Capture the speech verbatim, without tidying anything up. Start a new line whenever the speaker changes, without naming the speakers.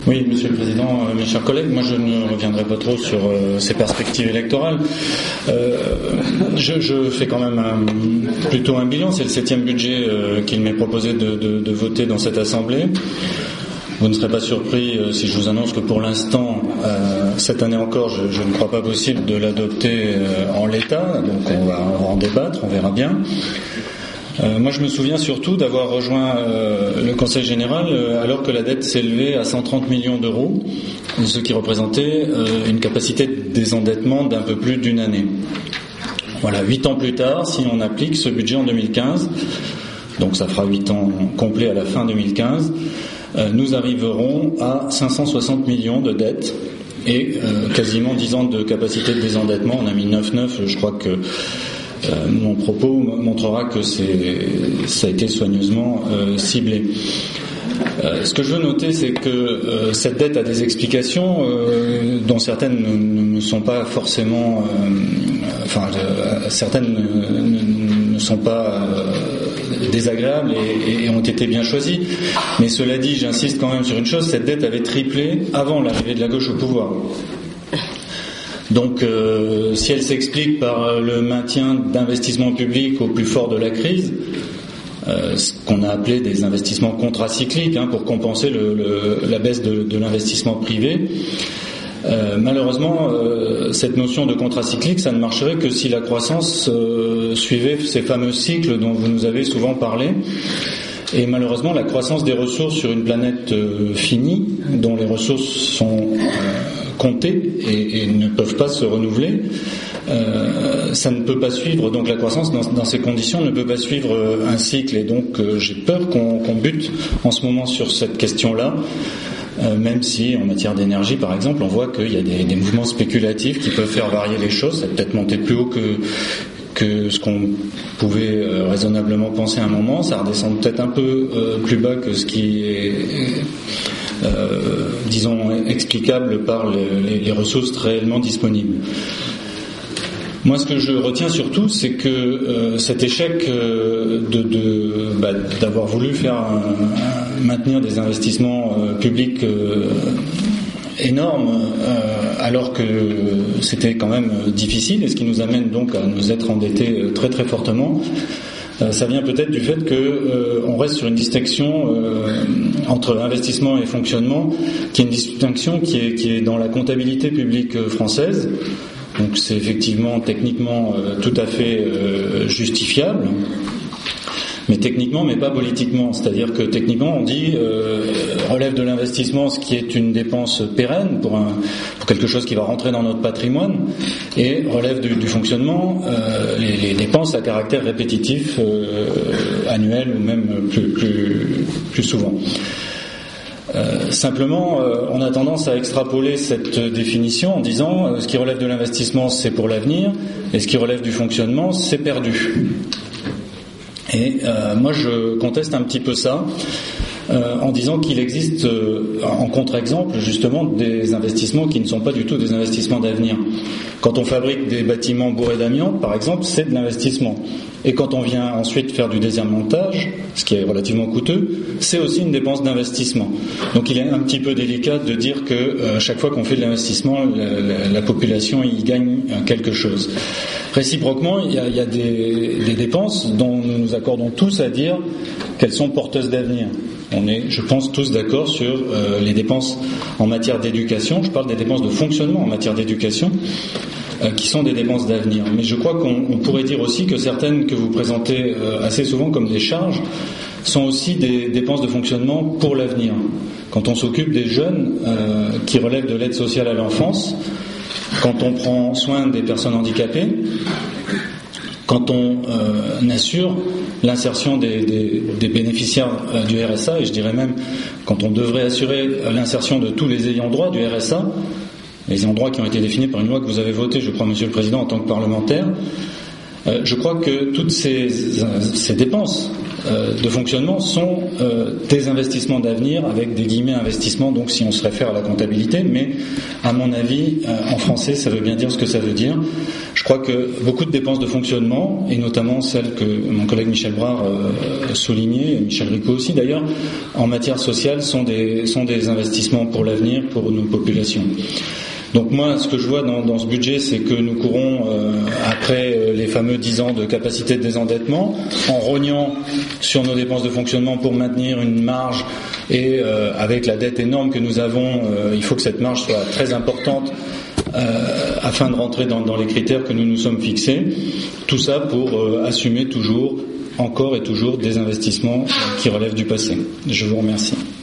Oui, Monsieur le Président, euh, mes chers collègues, moi je ne reviendrai pas trop sur euh, ces perspectives électorales. Euh, je, je fais quand même un, plutôt un bilan. C'est le septième budget euh, qu'il m'est proposé de, de, de voter dans cette Assemblée. Vous ne serez pas surpris euh, si je vous annonce que pour l'instant, euh, cette année encore, je, je ne crois pas possible de l'adopter euh, en l'état. Donc on va, on va en débattre, on verra bien. Euh, moi, je me souviens surtout d'avoir rejoint euh, le Conseil général euh, alors que la dette s'élevait à cent trente millions d'euros, ce qui représentait euh, une capacité de désendettement d'un peu plus d'une année. Voilà, huit ans plus tard, si on applique ce budget en deux mille quinze, donc ça fera huit ans complets à la fin deux mille quinze, euh, nous arriverons à cinq cent soixante millions de dettes et euh, quasiment dix ans de capacité de désendettement. On a mis neuf neuf, je crois que Euh, mon propos montrera que c'est, ça a été soigneusement euh, ciblé. Euh, ce que je veux noter, c'est que euh, cette dette a des explications euh, dont certaines ne, ne sont pas forcément, euh, enfin, euh, certaines ne, ne sont pas euh, désagréables et, et ont été bien choisies. Mais cela dit, j'insiste quand même sur une chose, cette dette avait triplé avant l'arrivée de la gauche au pouvoir. Donc, euh, si elle s'explique par le maintien d'investissements publics au plus fort de la crise, euh, ce qu'on a appelé des investissements contracycliques, hein, pour compenser le, le, la baisse de, de l'investissement privé, euh, malheureusement, euh, cette notion de contracyclique, ça ne marcherait que si la croissance euh, suivait ces fameux cycles dont vous nous avez souvent parlé. Et malheureusement, la croissance des ressources sur une planète euh, finie, dont les ressources sont euh, comptées et, et ne peuvent pas se renouveler, euh, ça ne peut pas suivre. Donc la croissance, dans, dans ces conditions, ne peut pas suivre euh, un cycle. Et donc, euh, j'ai peur qu'on, qu'on bute en ce moment sur cette question-là. Euh, même si, en matière d'énergie, par exemple, on voit qu'il y a des, des mouvements spéculatifs qui peuvent faire varier les choses. Ça peut peut-être monter plus haut que que ce qu'on pouvait euh, raisonnablement penser à un moment, ça redescend peut-être un peu euh, plus bas que ce qui est, euh, disons, explicable par le, les, les ressources réellement disponibles. Moi, ce que je retiens surtout, c'est que euh, cet échec euh, de, de, bah, d'avoir voulu faire un, un, maintenir des investissements euh, publics euh, énorme, euh, alors que c'était quand même difficile, et ce qui nous amène donc à nous être endettés très très fortement. Euh, ça vient peut-être du fait que euh, on reste sur une distinction euh, entre investissement et fonctionnement, qui est une distinction qui est, qui est dans la comptabilité publique française. Donc c'est effectivement techniquement euh, tout à fait euh, justifiable. Mais techniquement, mais pas politiquement. C'est-à-dire que techniquement, on dit euh, relève de l'investissement ce qui est une dépense pérenne pour, un, pour quelque chose qui va rentrer dans notre patrimoine, et relève du, du fonctionnement euh, les, les dépenses à caractère répétitif, euh, annuel ou même plus, plus, plus souvent. Euh, simplement, euh, on a tendance à extrapoler cette définition en disant euh, ce qui relève de l'investissement, c'est pour l'avenir, et ce qui relève du fonctionnement, c'est perdu. Et euh, moi, je conteste un petit peu ça, euh, en disant qu'il existe, euh, en contre-exemple, justement, des investissements qui ne sont pas du tout des investissements d'avenir. Quand on fabrique des bâtiments bourrés d'amiante, par exemple, c'est de l'investissement. Et quand on vient ensuite faire du désamiantage, ce qui est relativement coûteux, c'est aussi une dépense d'investissement. Donc il est un petit peu délicat de dire que euh, chaque fois qu'on fait de l'investissement, la, la, la population y gagne quelque chose. Réciproquement, il y a, il y a des, des dépenses dont nous nous accordons tous à dire qu'elles sont porteuses d'avenir. On est, je pense, tous d'accord sur euh, les dépenses en matière d'éducation. Je parle des dépenses de fonctionnement en matière d'éducation, euh, qui sont des dépenses d'avenir. Mais je crois qu'on on pourrait dire aussi que certaines que vous présentez euh, assez souvent comme des charges sont aussi des dépenses de fonctionnement pour l'avenir. Quand on s'occupe des jeunes euh, qui relèvent de l'aide sociale à l'enfance, quand on prend soin des personnes handicapées, quand on euh, assure l'insertion des, des, des bénéficiaires euh, du R S A, et je dirais même quand on devrait assurer l'insertion de tous les ayants droit du R S A, les ayants droit qui ont été définis par une loi que vous avez votée, je crois, Monsieur le Président, en tant que parlementaire, euh, je crois que toutes ces, ces dépenses euh, de fonctionnement sont euh, des investissements d'avenir, avec des guillemets investissements, donc si on se réfère à la comptabilité, mais à mon avis, euh, en français, ça veut bien dire ce que ça veut dire. Je crois que beaucoup de dépenses de fonctionnement, et notamment celles que mon collègue Michel Brard euh, soulignait, et Michel Ricot aussi d'ailleurs, en matière sociale, sont des, sont des investissements pour l'avenir, pour nos populations. Donc moi, ce que je vois dans, dans ce budget, c'est que nous courons euh, après euh, les fameux dix ans de capacité de désendettement, en rognant sur nos dépenses de fonctionnement pour maintenir une marge, et euh, avec la dette énorme que nous avons, euh, il faut que cette marge soit très importante euh, afin de rentrer dans, dans les critères que nous nous sommes fixés. Tout ça pour euh, assumer toujours, encore et toujours, des investissements qui relèvent du passé. Je vous remercie.